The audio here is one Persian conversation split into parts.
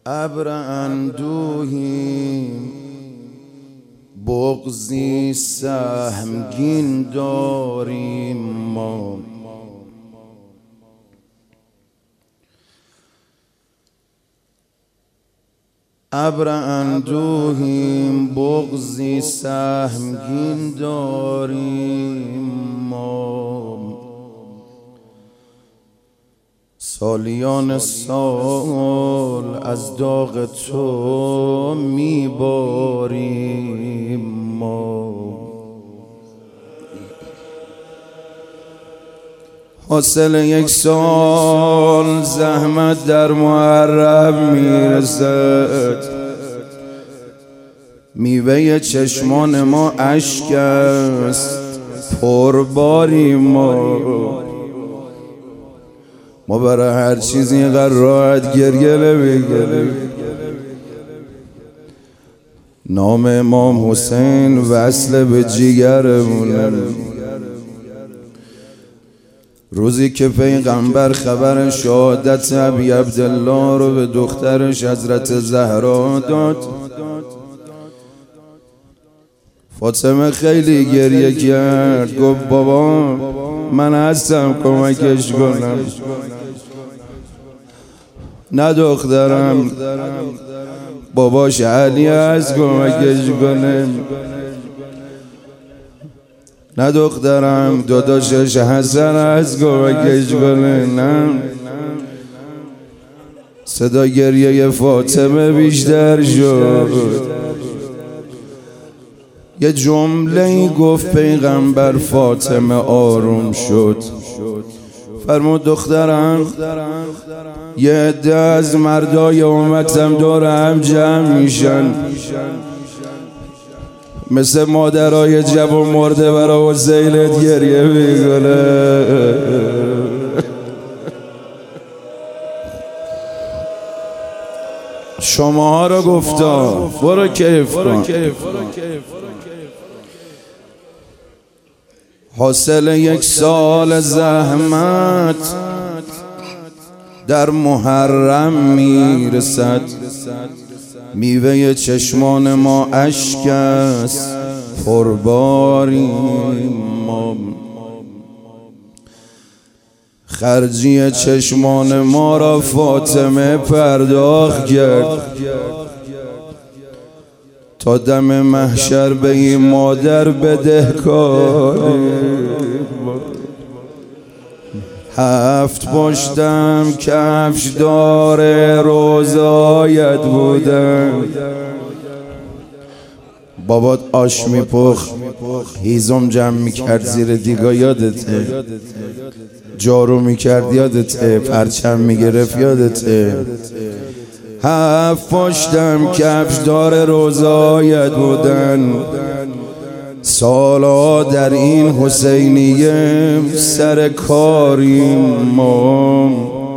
ابر اندوهیم بغضی سهمگین داریم ما. ابر اندوهیم بغضی سهمگین داریم ما. سالیان سال از داغ تو میباریم ما. حاصل یک سال زحمت در محرم میرسد، میوه چشمان ما اشک است پرباریم ما برای هر چیزی اینقدر راحت گریه نمی‌کنیم. نام امام حسین وصل به جیگرمونه. روزی که پیغمبر خبر شهادت ابی عبدالله رو به دخترش حضرت زهرا داد، فاطمه خیلی گریه کرد، گفت بابا من هستم کمکش کنم. نه دخترم، باباش علی هست کمکش کنه. نه دخترم، داداشش حسن هست کمکش کنه. نه. صدا گریه فاطمه بیشتر شد. یه جمله گفت پیغمبر، فاطمه آروم شد. فرمود دخترم، یه عده از مردای امتم دور هم جمع میشن، مثل مادرای جوان مرده برای حسینت گریه میکنه. شماها رو گفتا برو کیف کن. حاصل یک سال زحمت در محرم میرسد، میوه چشمان ما اشک است پرباریم ما. خرجی چشمان ما را فاطمه پرداخت کرد، تا دم محشر به این مادر بدهکاریم. 7 پشتم کفش دار روزایت بودم. بابات آش میپخت، هیزم جمع میکرد زیر دیگا یادته، جارو میکرد یادته، پرچم میگرفت یادته. 7 پشتم کفش دار روزایت بودن، سالا در این حسینیه سر کاریم ما.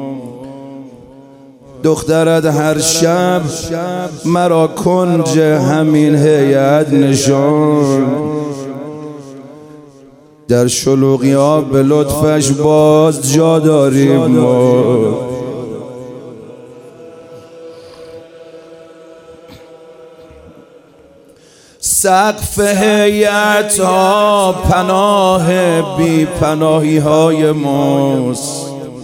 دخترت هر شب مرا کنج همین هیئت نشان، در شلوغی ها به لطفش باز جا داریم ما. سقف هیئت ها پناه بی پناهی های ماست.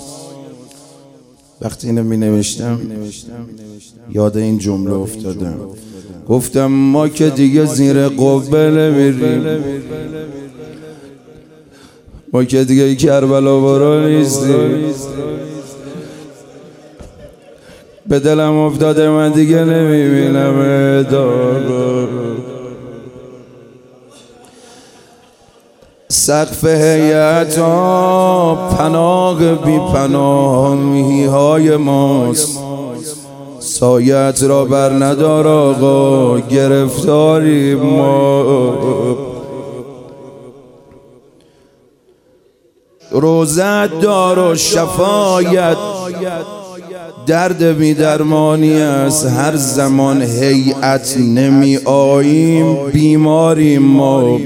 وقتی اینو می نوشتم یاد این جمله افتادم، گفتم ما که دیگه زیر قبه نمیریم، ما که دیگه کربلا برا نیستیم. به دلم افتاده من دیگه نمیبینم ادامه. سقف هیئت ها پناه بی پناهی های ماست، سایت را بر ندار آقا گرفتاری ما. روزت دار و شفایت درد بی درمانی است، هر زمان هیئت نمی آییم بیماریم ما.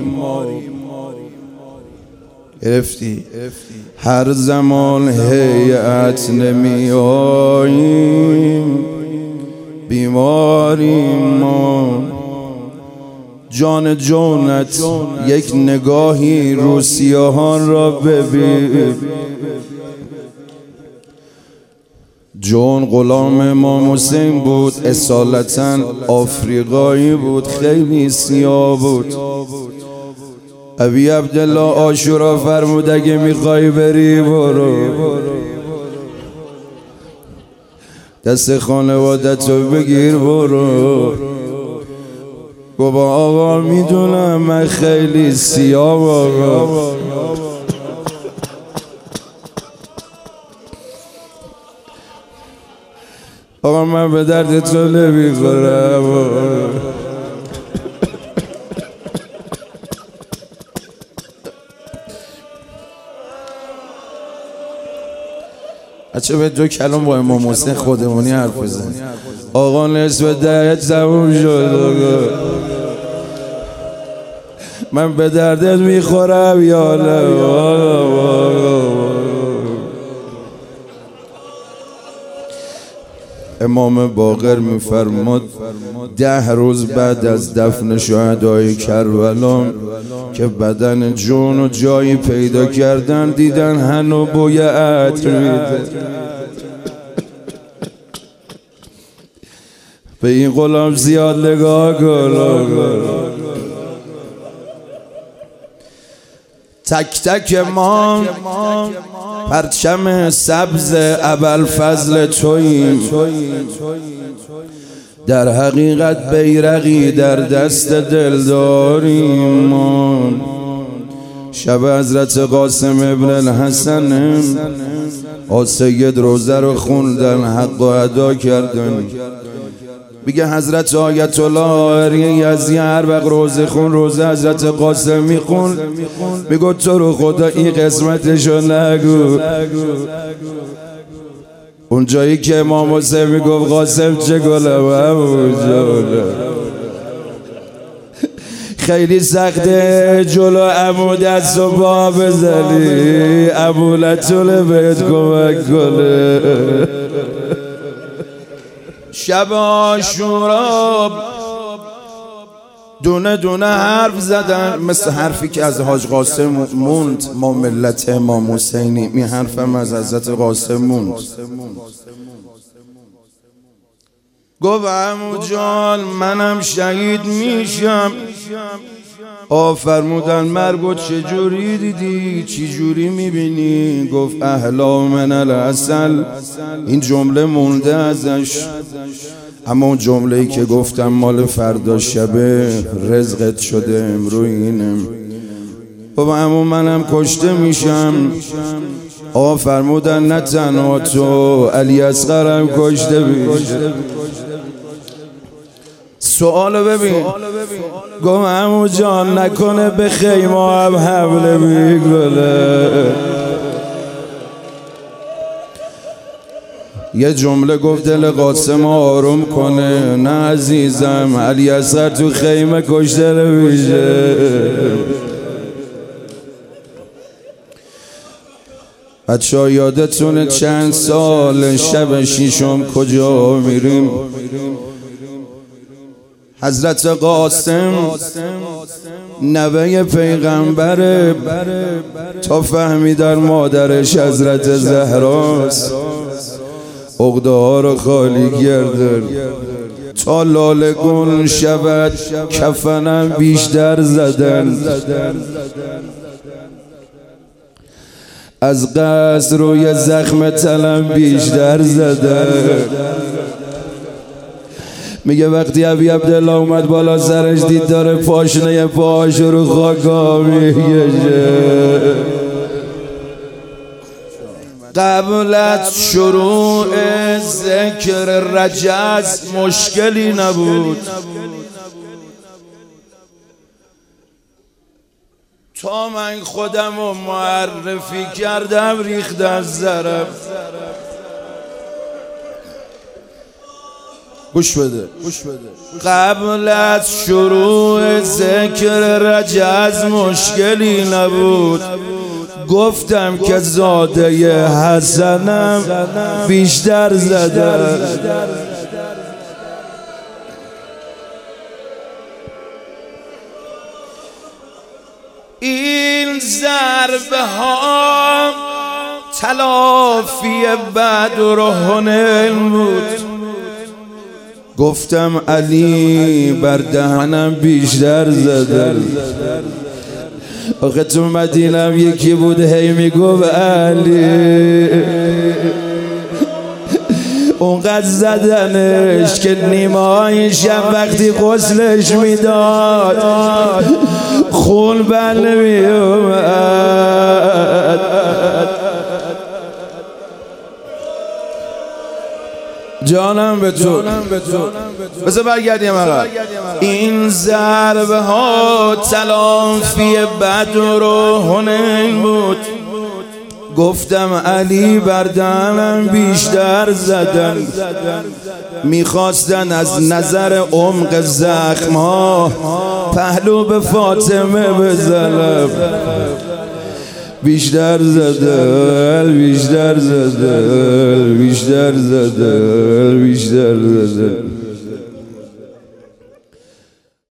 گرفتی؟ هر زمان هیئت نمی آییم بیماریم ما. جان جونت یک نگاهی رو سیاهان را ببین. جون غلام امام حسین بود، اصالتا آفریقایی بود، خیلی سیاه بود. ابی عبدالله عاشورا فرمود اگه میخوای بری برو، دست خانوادتو بگیر برو. گفت آقا میدونم من خیلی سیاه آقا، آقا من به درد تو نمیخورم. بچه به 2 کلام با امام حسین خودمونی حرف بزن. آقا نصف دهت تموم شد، من به دردت میخورم یا نه. امام باقر میفرماد 10 روز بعد از دفن شهدای کربلا که بدن جون و جایی پیدا کردن، دیدن هنو بوی عطر میده. به این غلام زیاد نگاه کن. تک تک ما پرچم سبز ابوالفضل توییم، در حقیقت بیرقی در دست دلداریم. شب حضرت قاسم ابن الحسن سید روزه رو خوندن، حق و ادا کردن. میگه حضرت آیت الله یزدی هر وقت روزه خون، روزه حضرت قاسم میخون، میگه تو رو خدا این قسمتشو نگو. اون جایی که امام حسین میگفت قاسم چه گلم همونجا. خیلی سخته جلو عمو دست و پا بزنی، عمو لطوله بهت کمک کنه. شب عاشورا دونه دونه حرف زدن، مثل حرفی که از حاج قاسم موند. ما ملت امام حسینی، می حرفم از حضرت قاسم موند. گفت عمو جان منم شهید میشم. فرمودن مرگو چجوری دیدی، چجوری میبینی؟ گفت احلا من العسل. این جمله مونده ازش، اما اون جمله‌ای که گفتم مال فردا شبه رزقت شده امرو اینم. بابا عمو منم کشته میشم. فرمودن نه تنها تو، علی اصغرم کشته میشه. سوالو ببین. گفت عمو جان نکنه به خیمه هم حمله میکنه. یه جمله گفت دل قاسم آروم کنه، نه عزیزم علی اصغر تو خیمه کشته نمیشه. بچه‌ها یادتونه چند سال شب شیشم کجا میریم؟ حضرت قاسم نوه پیغمبر، تا فهمیدن مادرش حضرت زهراست، عقده ها رو خالی کردن. تا لاله گون شود کفنم بیشتر زدن. از قصد روی زخم تنم بیشتر زدن. میگه وقتی ابی عبدالله اومد بالا سرش دید داره پاشنه پاهاش رو خاکا میکشه. قبل از شروع ذکر رجز مشکلی نبود، تا من خودم رو معرفی کردم ریخت از ذرم. گوش بده. قبل از شروع ذکر رجز مشکلی نبود، گفتم که زاده حسنم بیشتر زدن. ضربه ها تلافی بدر و حنین بود. گفتم علی بر دهنم بیشتر زده. آخه تو مدینم یکی بود هی میگفت علی، اونقدر زدنش که نیمه های شب وقتی غسلش میداد خون بر نمی اومد. جانم به تو. بذار برگردیم آقا. این ضربه ها تلافی بدر و حنین بود. گفتم علی بر دهنم بیشتر زدن، میخواستن از نظر عمق زخم ها پهلو به فاطمه بزنم. بیشتر زدن، بیشتر زدن، بیشتر زدن، بیشتر زدن.